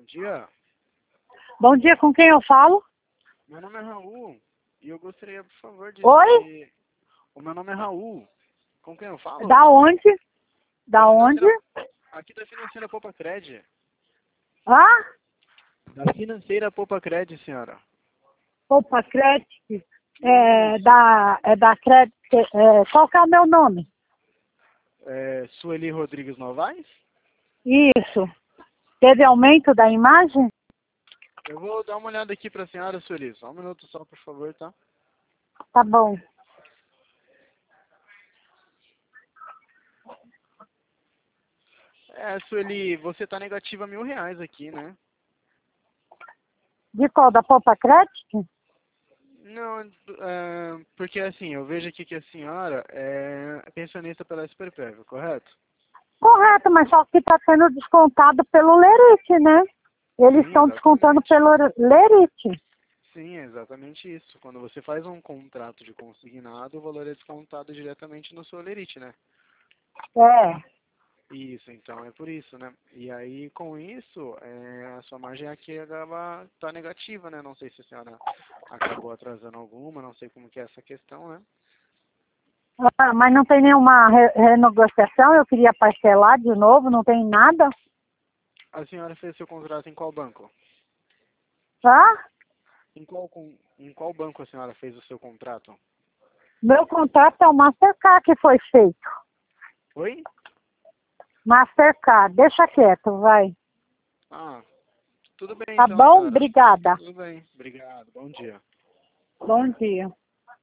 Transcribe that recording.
dia. Bom dia, com quem eu falo? Meu nome é Raul e eu gostaria, por favor, de Oi? saber... O meu nome é Raul. Com quem eu falo? Da onde? Da onde? Aqui da Financeira Poupa Cred. Ah? Da Financeira Poupa Cred, senhora. Opa, Credit. Isso. É da Credit. Qual que é o meu nome? Sueli Rodrigues Novaes? Isso. Teve aumento da imagem? Eu vou dar uma olhada aqui pra senhora, Sueli. Só um minuto só, por favor, tá? Tá bom. Sueli, você tá negativa R$ 1.000 aqui, né? De qual? Da Popa Credit? Não, porque assim, eu vejo aqui que a senhora é pensionista pela Superprev, correto? Correto, mas só que está sendo descontado pelo Lerite, né? Eles Sim, estão descontando exatamente. pelo Lerite. Sim, é exatamente isso. Quando você faz um contrato de consignado, o valor é descontado diretamente no seu Lerite, né? É. Isso, então é por isso, né? E aí, com isso, a sua margem aqui acaba tá negativa, né? Não sei se a senhora acabou atrasando alguma, não sei como que é essa questão, né? Ah, mas não tem nenhuma renegociação? Eu queria parcelar de novo, não tem nada? A senhora fez seu contrato em qual banco? Tá? Em qual banco a senhora fez o seu contrato? Meu contrato é o Mastercard que foi feito. Oi? Mastercard, deixa quieto, vai. Ah, tudo bem Tá então, bom? senhora. Obrigada. Tudo bem. Obrigado. Bom dia. Bom dia.